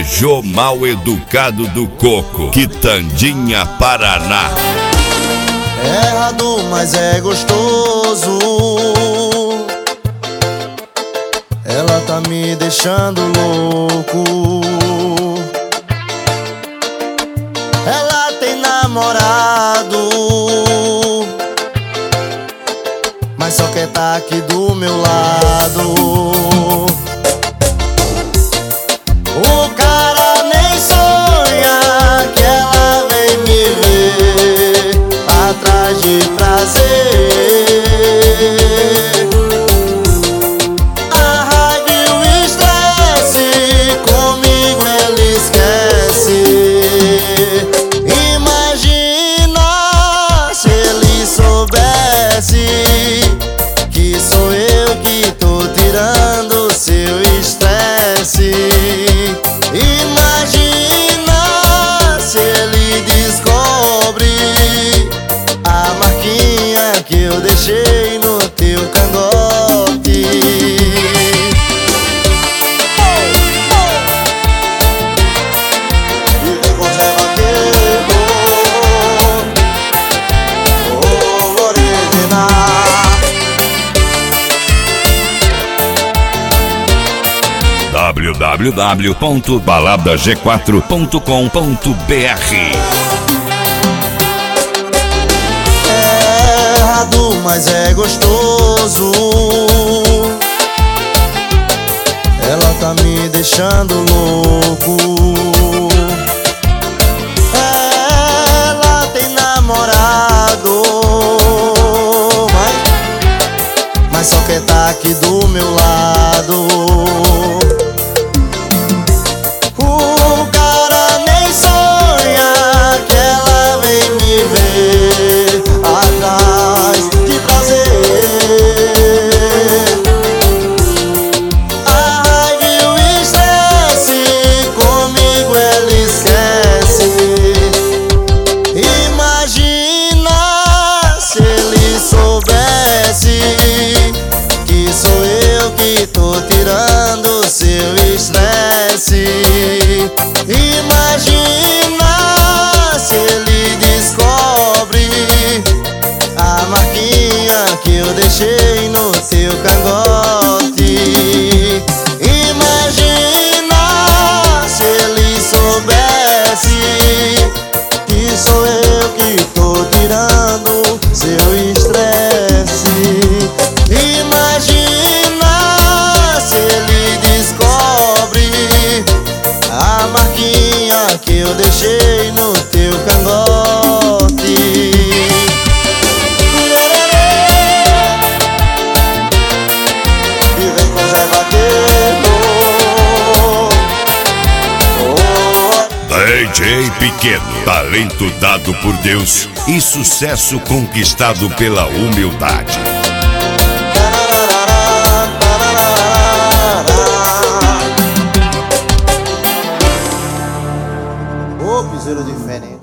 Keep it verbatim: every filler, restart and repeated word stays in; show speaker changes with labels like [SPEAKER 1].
[SPEAKER 1] Jô Mal Educado do Coco, Quitandinha, Paraná.
[SPEAKER 2] É errado, mas é gostoso. Ela tá me deixando louco. Ela tem namorado, mas só quer tá aqui do meu lado. O cara nem sonha que ela vem me ver atrás de prazer. A raiva e o estresse comigo ele esquece. Imagina se ele soubesse que sou eu que tô tirando seu estresse. Imagina se ele descobre a marquinha que eu deixei no teu cangote. E vem com Zé Vaqueiro, o original.
[SPEAKER 1] w w w ponto balada g quatro ponto com ponto b r.
[SPEAKER 2] É errado, mas é gostoso. Ela tá me deixando louco. Ela tem namorado, mas, mas só quer tá aqui do meu lado. O cara nem sonha que ela vem me ver atrás de prazer. A raiva e o estresse comigo ele esquece. Imagina se ele soubesse que sou eu que tô tirando seu estresse. Imagina se ele descobre a marquinha que eu deixei no teu cangote. Imagina se ele soubesse que sou eu que tô tirando seu estresse. Imagina se ele descobre a marquinha que eu deixei no teu cangote. E vem com Zé Vaqueiro, oh.
[SPEAKER 1] D J Pequeno, talento dado por Deus e sucesso conquistado pela humildade.
[SPEAKER 2] Ô, piseiro diferente.